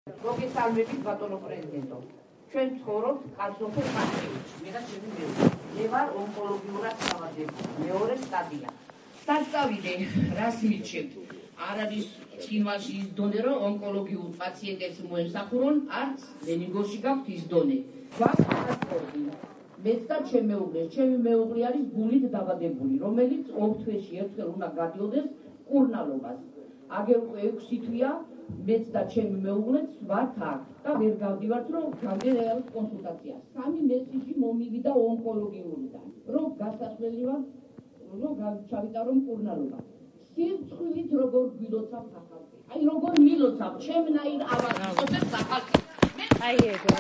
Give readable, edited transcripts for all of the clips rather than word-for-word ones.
მოგესალმებით ბატონო პრეზიდენტო. ჩვენ ცხოვრობთ კაცობრიობის პარტიაში. მე და ჩემი მეუღლე. მე ვარ ონკოლოგიურად დაავადებული. მეორე სტადია. დასწავიდე, რას მირჩევთ? არ არის ცხინვალში ის დონე, რომ ონკოლოგიურ პაციენტებს მოემსახურონ, არც ლენინგრადში გაქვთ ის დონე. გვაქვს მეც და ჩემი მეუღლე. ჩემი მეუღლე არის გულით დაავადებული, რომელიც 2 თვეში ერთხელ უნდა გადიოდეს კურნალობას. აგერ 6 თვეა მეც და ჩემი მეუღლეც ვართ აქ და ვერ გავდივართ, რომ გავდივართ კონსულტაციას. 3 მესიჯი მომივიდა ონკოლოგიურიდან, რომ გასასვლელი ვარ, რომ ჩავიტარონ კურნალობა. სირცხვივით როგორ გვილოცავ სახალხი. აი როგორ მილოცავ, ჩემნაირ ავადმყოფებს სახალხი. აი ეგრე.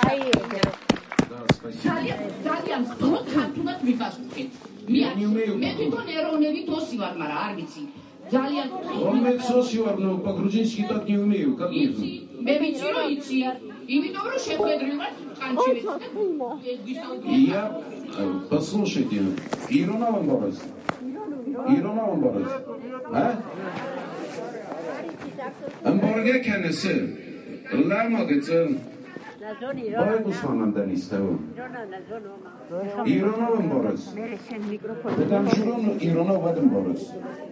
ძალიან სწორად ქართულად მიფასუხეთ. მე თვითონ ეროვნებით ოსი ვარ, მაგრამ არ ვიცი. ძალიან Он медсосиор, но по-грузински так не умею. Как нужно? მე ვიცი რომ იცი. იმიტომ რომ შეხვედრივად ყანჩევით. Послушайте, Ирона вам боролась? Irona mı boruz? Ha? Amborga kendisi. Rılar mı gitsin? Boy Osmanlı'dan istedim. Irona mı boruz? Там шурону Ирона вадим борuz.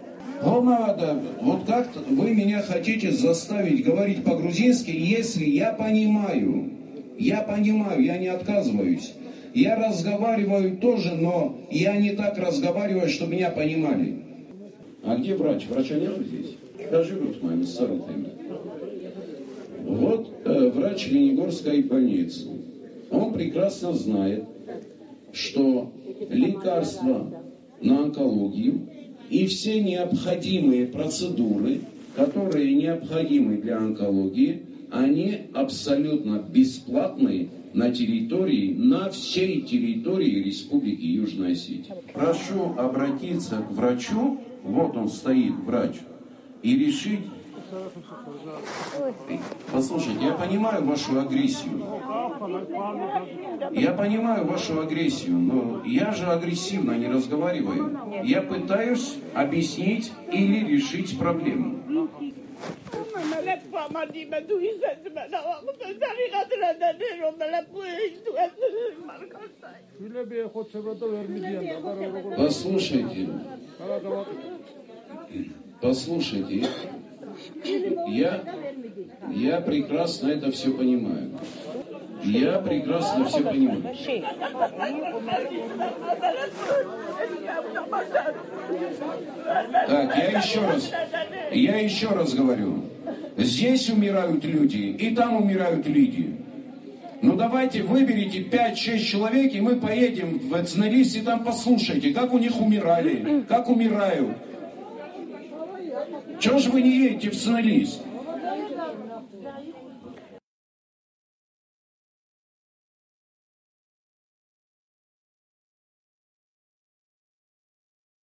Вот как вы меня хотите заставить говорить по-грузински, если я понимаю, я не отказываюсь. Я разговариваю тоже, но я не так разговариваю, чтобы меня понимали. А где врач? Врача нет здесь? Скажи вот моим старым. Вот врач Ленинградской больницы. Он прекрасно знает, что лекарства на онкологию и все необходимые процедуры, которые необходимы для онкологии, они абсолютно бесплатные на всей территории Республики Южная Осетия. Прошу обратиться к врачу, вот он стоит, врач, и решить... Послушайте, я понимаю вашу агрессию, но я же агрессивно не разговариваю. Я пытаюсь объяснить или решить проблему. Послушайте, я прекрасно это все понимаю. Так, я еще раз говорю. Здесь умирают люди, и там умирают люди. Ну давайте выберите 5-6 человек, и мы поедем в Цнелис, и там послушайте, как у них умирали, как умирают. Чего же вы не едете в Цнелис?